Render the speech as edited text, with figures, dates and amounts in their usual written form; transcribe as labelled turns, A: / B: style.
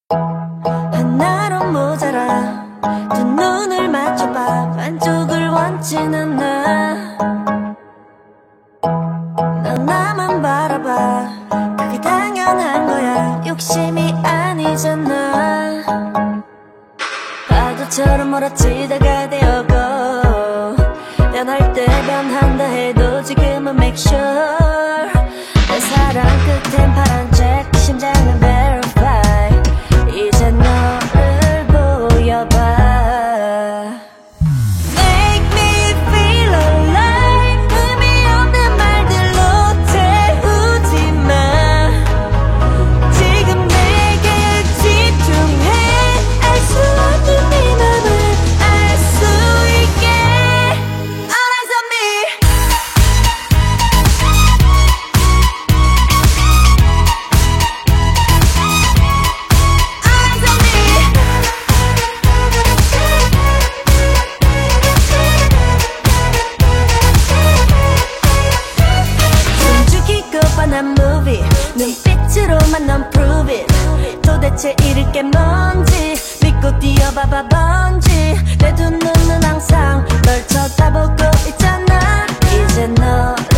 A: 하나로 모자라 두 눈을 맞춰봐 반쪽을 원치는 넌 나만 바라봐 그게 당연한 거야 욕심이 아니잖아 파도처럼 몰아치다가 되어고 변할 때 변한다 해도 지금은 make sure 내 사랑 끝엔 파란색 심장은 verify 이제 너를 보여봐 Make me feel alive 의미 없는 말들로 태우지 마 지금 내게 집중해 알 수 없는 네 맘을 알 수 있게 All eyes on me All eyes on me 숨죽이고 뻔한 movie 눈빛으로만 넌 prove it 도대체 잃을 게 뭔지 믿고 뛰어봐봐 번지 내 두 눈은 항상 널 쳐다보고 있잖아 이제 너